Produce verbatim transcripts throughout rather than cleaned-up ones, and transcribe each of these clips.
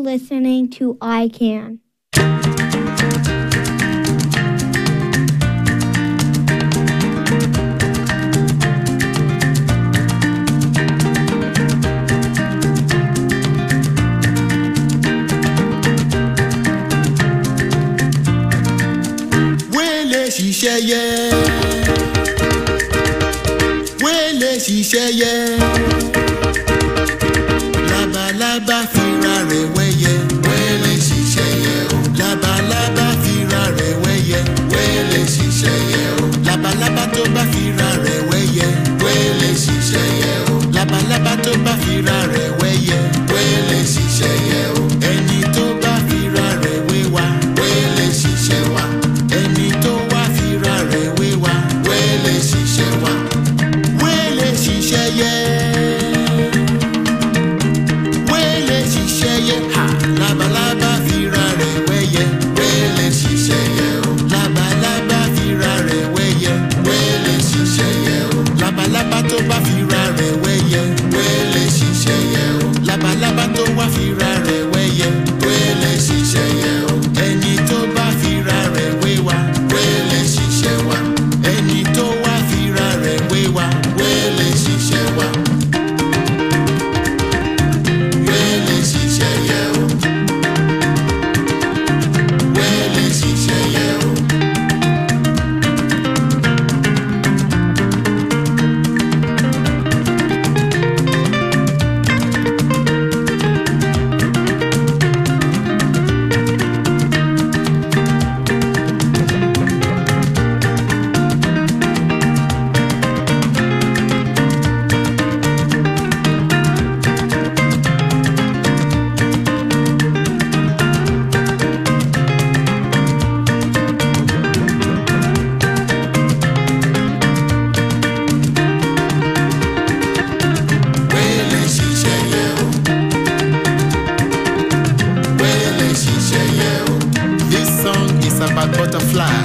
listening to I Can. Ṣiṣẹ́ yẹ wẹ́lẹ̀ ṣiṣẹ́ yẹ labalábá fira rẹ̀ wẹ́yẹ wẹ́lẹ̀ ṣiṣẹ́ yẹ o labalábá fira rẹ̀ wẹ́yẹ wẹ́lẹ̀ ṣiṣẹ́ yẹ o labalábá tó bá fira rẹ̀ wẹ́yẹ wẹ́lẹ̀ ṣiṣẹ́ yẹ o labalábá tó bá fira rẹ̀ wẹ́yẹ wẹ́lẹ̀ ṣiṣẹ́ yẹ o ẹni tó bá fira rẹ̀ wéwà wẹ́lẹ̀ ṣiṣẹ́ wà ẹni tó wá fira rẹ̀ wéwà wẹ́lẹ̀ ṣiṣẹ́ wà wẹ́lẹ̀ ṣiṣẹ́ yẹ wẹ́lẹ̀ ṣiṣẹ́ yẹ ha labalábá fira rẹ̀ wẹ́yẹ wẹ́lẹ̀ ṣiṣẹ́ yẹ o labalábá fira rẹ̀ wẹ́yẹ wẹ́lẹ̀ ṣiṣẹ́ yẹ o labalábá tó bá fira rẹ̀ wẹ́yẹ wẹ́lẹ̀ ṣiṣẹ́ yẹ o labalábá tó wá fira rẹ̀ wẹ́yẹ wẹ́lẹ̀ ṣiṣẹ́ yẹ o ẹni tó bá fira rẹ̀ wéwà wẹ́lẹ̀ ṣiṣẹ́ wà ẹni tó wá fira rẹ̀ wéwà wẹ́lẹ̀ ṣiṣẹ́ wà wẹ́lẹ̀ ṣiṣẹ́ yẹ o wẹ́lẹ̀ ṣiṣẹ́ yẹ o. About butterfly.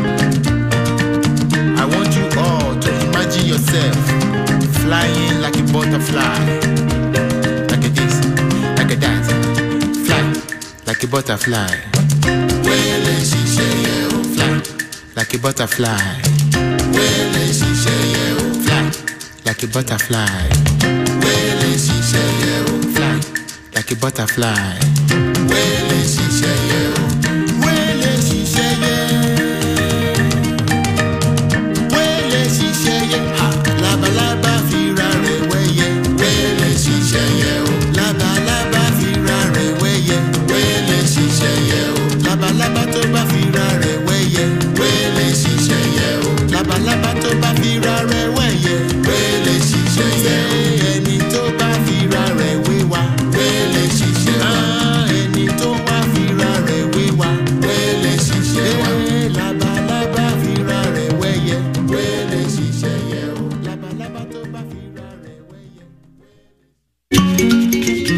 I want you all to imagine yourself flying like a butterfly, like a this, like a that, fly like a butterfly. Wele ṣiṣẹ́ yẹ o, fly like a butterfly. Wele ṣiṣẹ́ yẹ o, fly like a butterfly. Wele ṣiṣẹ́ yẹ o, fly like a butterfly. Wele ṣiṣẹ́ yẹ o. Labalábá fira rẹ̀ wẹ́yẹ wẹ́lẹ̀ ṣiṣẹ́ yẹ o labalábá fira rẹ̀ wẹ́yẹ wẹ́lẹ̀ ṣiṣẹ́ yẹ o labalábá tó bá fira rẹ̀ wẹ́yẹ.